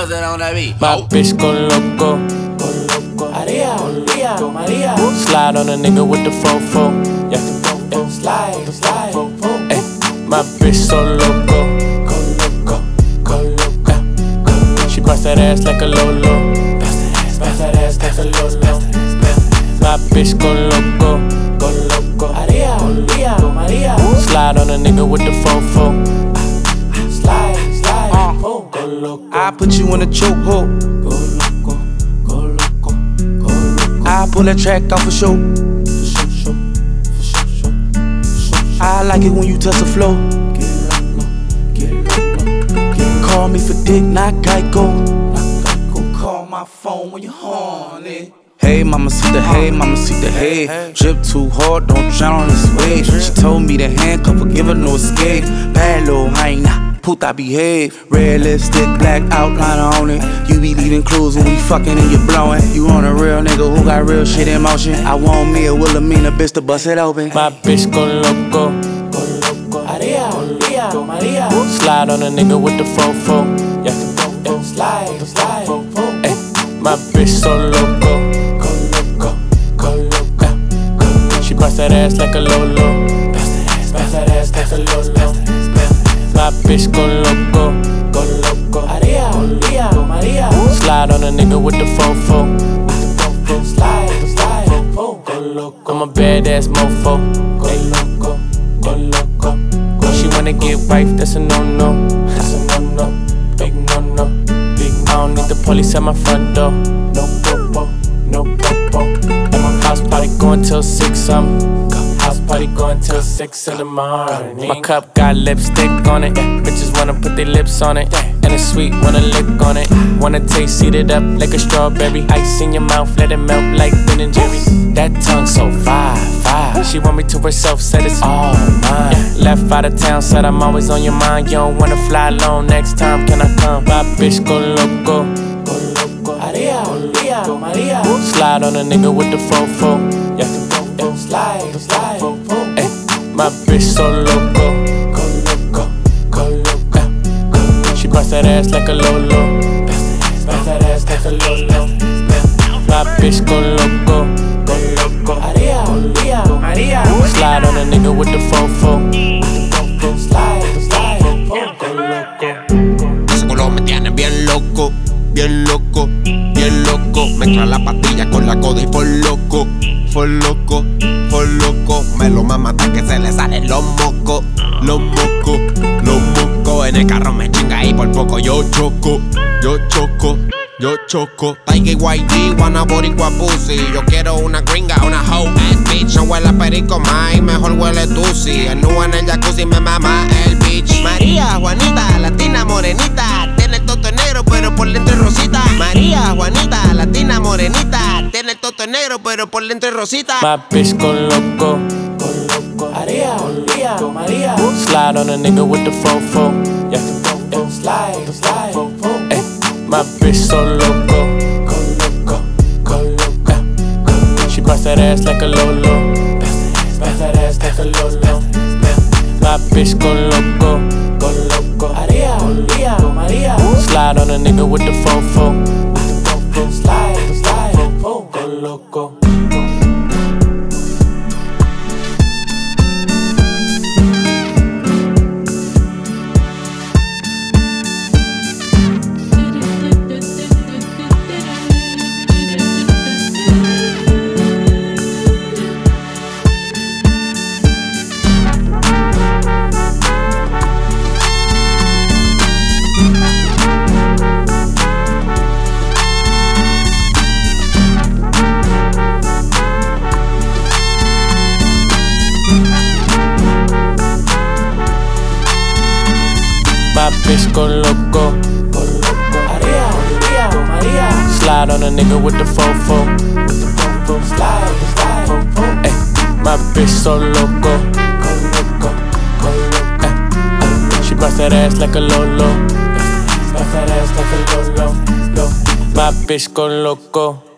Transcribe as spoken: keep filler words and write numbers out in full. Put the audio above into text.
nothing on that beat. My bitch go loco. Maria, Maria, Maria. Slide on a nigga with the fofo. Yeah, slide, slide. Ay, my bitch so loco. Go loco, go loco, go loco. She bust that ass like a lolo. Bust that ass, bust that ass like a lolo. My bitch go loco. Go loco. Maria, Maria, Maria. Slide on a nigga with the fofo. Slide, slide. Uh, go loco. I put you in a chokehold. Go loco, go loco, go loco. I pull that track off for show. For show, for show, for show. I like it when you touch the flow. Get loco, get loco, get Call me for dick, not Geico. loco. Call my phone when you're horny. Hey, mama, see the hey, mama, see the hey. Drip too hard, don't drown on this wave. She told me to handcuff her, give her no escape. Bad little hyena, puta behave. Red lipstick, black outliner on it. You be leaving clues when we fucking and you blowing. You on a real nigga who got real shit in motion. I want me a Wilhelmina bitch to bust it open. My bitch go loco. Go loco. Maria, Maria, Maria. Slide on a nigga with the fofo. Yeah, Slide, slide. ay, my bitch so loco. She bust that ass like a lolo. Bust that ass, bust that ass like a lolo. My bitch go loco. Go loco. Maria, Maria, Maria. Slide on a nigga with the fofo. Slide, slide. Go loco. I'm a badass mofo. Go loco, go loco. When she wanna get wife, that's a no-no. That's a no-no, big no-no, big I don't need the police at my front door. no popo, no popo. And my house party going till six, um house party going till six in the morning. My cup got lipstick on it, yeah. Bitches wanna put their lips on it, yeah. And it's sweet, wanna lick on it. Wanna taste, eat it up like a strawberry. Ice in your mouth, let it melt like Ben and Jerry's. That tongue so fire, fire. She want me to herself, said it's all mine, yeah. Left out of town, said I'm always on your mind. You don't wanna fly alone, next time can I come? My bitch go loco. Go loco. Maria, Maria, Maria. Slide on a nigga with the fofo. Yeah, Slide, slide. ay, my bitch so loco. Go loco, go loco. She bust that ass like a lolo. Bust that ass, like a lolo. My bitch go loco. Go loco. Maria, Maria, Maria. Slide on a nigga with the fofo. Slide, slide. Go loco. Ese culo me tiene bien loco, bien loco, bien loco. Mezcla la pastilla con la coda y for loco, for loco, for loco. Me lo mama hasta que se le salen los mocos, los mocos, los mocos. En el carro me chinga y por poco yo choco, yo choco, yo choco. Tiger Y G, wanna boricua pussy. Yo quiero una gringa, una hoe ass bitch. No huele a perico más, mejor huele tusi. El nu en el jacuzzi me mama el bitch. María, Juanita, latina morenita. Tiene el toto negro pero por dentro es rosita. María, Juanita, latina morenita. Tiene el toto negro pero por dentro es rosita. My bitch go loco. Go loco. Maria, Maria, Maria. Slide on a nigga with the fofo. Yeah, Slide, slide. ay, my bitch so loco. Go loco, go loco. She bust that ass like a lolo. Bust that ass, like a lolo. My bitch go loco. Go loco. Maria, Maria, Maria. Slide on a nigga with the fofo. Slide, slide. Go loco. My bitch go loco. Go loco. Maria, Maria, Maria. Slide on a nigga with the fofo. Slide, slide. Ay, my bitch so loco. Go loco, go loco. Ay, she bust that ass like a lolo. Bust that ass like a lolo. My bitch go loco.